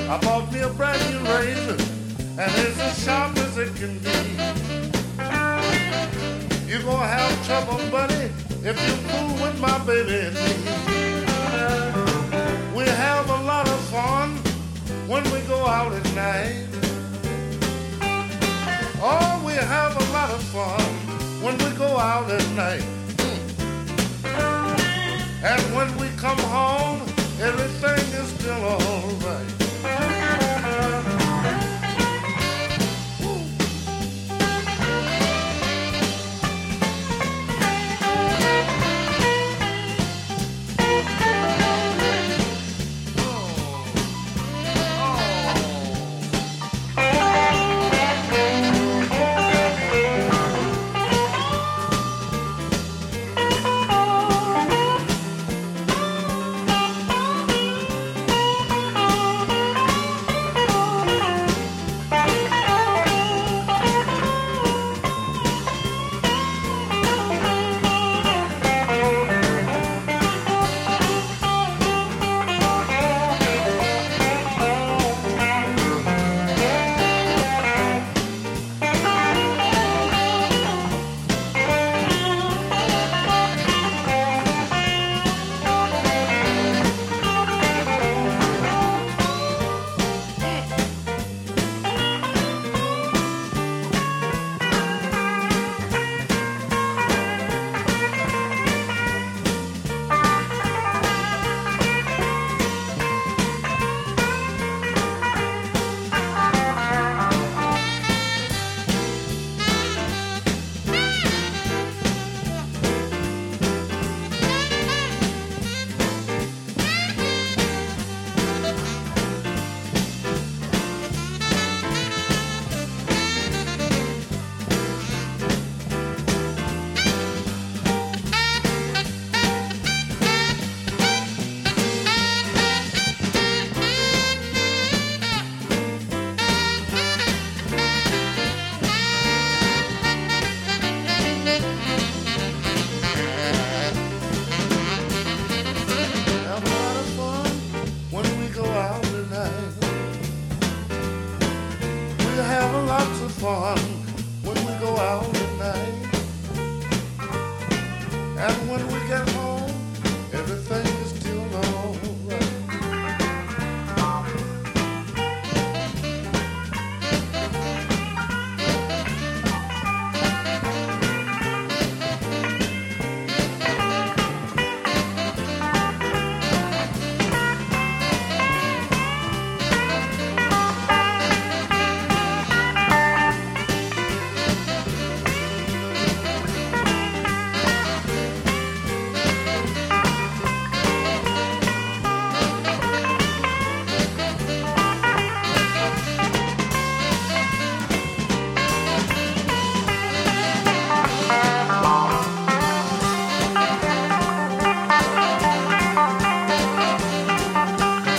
I bought me a brand new razor, and it's as sharp as it can be. You're gonna have trouble, buddy, if you fool with my baby and me. We have a lot of fun when we go out at night. Oh, we have a lot of fun when we go out at night. And when we come home, everything is still all right.